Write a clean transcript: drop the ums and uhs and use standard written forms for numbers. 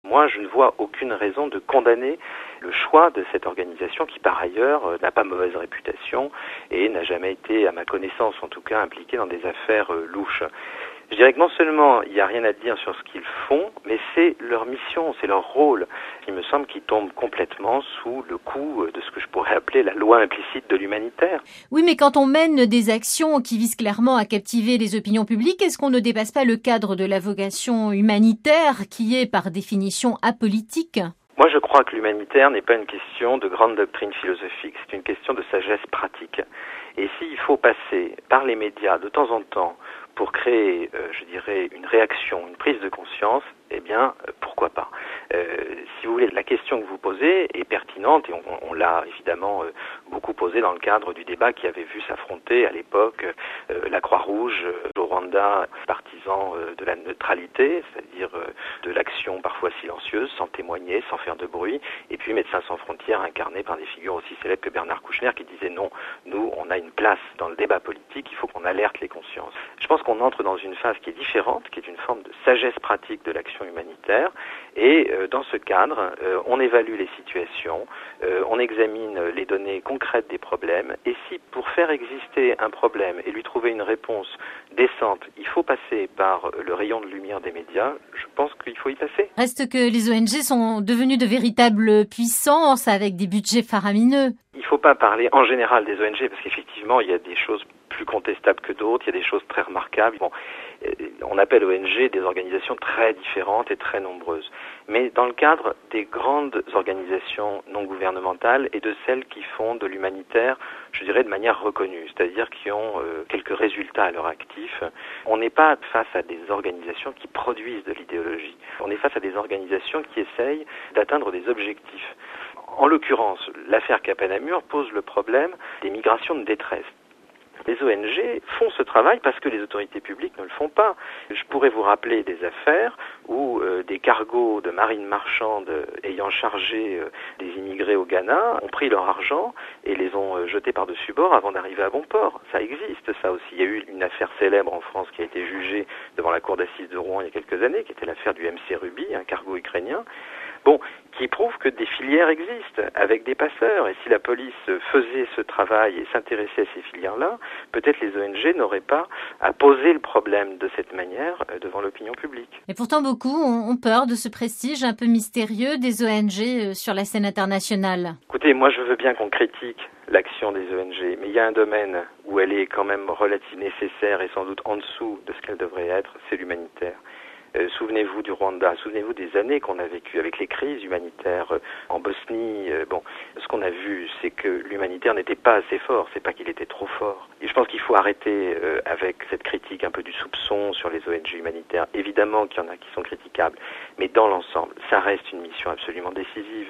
Moi, je ne vois aucune raison de condamner le choix de cette organisation qui, par ailleurs, n'a pas mauvaise réputation et n'a jamais été, à ma connaissance en tout cas, impliquée dans des affaires louches. Je dirais que non seulement il n'y a rien à dire sur ce qu'ils font, mais c'est leur mission, c'est leur rôle. Il me semble qu'ils tombent complètement sous le coup de ce que je pourrais appeler la loi implicite de l'humanitaire. Oui, mais quand on mène des actions qui visent clairement à captiver les opinions publiques, est-ce qu'on ne dépasse pas le cadre de la vocation humanitaire qui est par définition apolitique ? Moi, je crois que l'humanitaire n'est pas une question de grande doctrine philosophique, c'est une question de sagesse pratique. Et s'il faut passer par les médias de temps en temps pour créer, je dirais, une réaction, une prise de conscience, eh bien, pourquoi pas. Si vous voulez, la question que vous posez est pertinente et on l'a évidemment beaucoup posée dans le cadre du débat qui avait vu s'affronter à l'époque la Croix-Rouge au Rwanda, partisans de la neutralité, c'est-à-dire de l'action parfois silencieuse, sans témoigner, sans faire de bruit, et puis Médecins sans frontières incarné par des figures aussi célèbres que Bernard Kouchner qui disait non, nous on a une place dans le débat politique, il faut qu'on alerte les consciences. Je pense qu'on entre dans une phase qui est différente, qui est une forme de sagesse pratique de l'action humanitaire, et dans ce cadre, on évalue les situations, on examine les données concrètes des problèmes, et si pour faire exister un problème et lui trouver une réponse décente, il faut passer par le rayon de lumière des médias, je pense qu'il faut y passer. Reste que les ONG sont devenues de véritables puissances avec des budgets faramineux. Il ne faut pas parler en général des ONG parce qu'effectivement, il y a des choses plus contestables que d'autres, il y a des choses très remarquables. Bon, on appelle ONG des organisations très différentes et très nombreuses. Mais dans le cadre des grandes organisations non gouvernementales et de celles qui font de l'humanitaire, je dirais de manière reconnue, c'est-à-dire qui ont quelques résultats à leur actif, on n'est pas face à des organisations qui produisent de l'idéologie. On est face à des organisations qui essayent d'atteindre des objectifs. En l'occurrence, l'affaire Capanamur pose le problème des migrations de détresse. Les ONG font ce travail parce que les autorités publiques ne le font pas. Je pourrais vous rappeler des affaires où des cargos de marine marchande ayant chargé des immigrés au Ghana ont pris leur argent et les ont jetés par-dessus bord avant d'arriver à bon port. Ça existe, ça aussi. Il y a eu une affaire célèbre en France qui a été jugée devant la cour d'assises de Rouen il y a quelques années, qui était l'affaire du MC Ruby, un cargo ukrainien. Bon, qui prouve que des filières existent avec des passeurs. Et si la police faisait ce travail et s'intéressait à ces filières-là, peut-être les ONG n'auraient pas à poser le problème de cette manière devant l'opinion publique. Et pourtant, beaucoup ont peur de ce prestige un peu mystérieux des ONG sur la scène internationale. Écoutez, moi je veux bien qu'on critique l'action des ONG, mais il y a un domaine où elle est quand même relativement nécessaire et sans doute en dessous de ce qu'elle devrait être, c'est l'humanitaire. Souvenez-vous du Rwanda, souvenez-vous des années qu'on a vécues avec les crises humanitaires en Bosnie. Ce qu'on a vu, c'est que l'humanitaire n'était pas assez fort, c'est pas qu'il était trop fort. Et je pense qu'il faut arrêter avec cette critique un peu du soupçon sur les ONG humanitaires. Évidemment qu'il y en a qui sont critiquables, mais dans l'ensemble, ça reste une mission absolument décisive.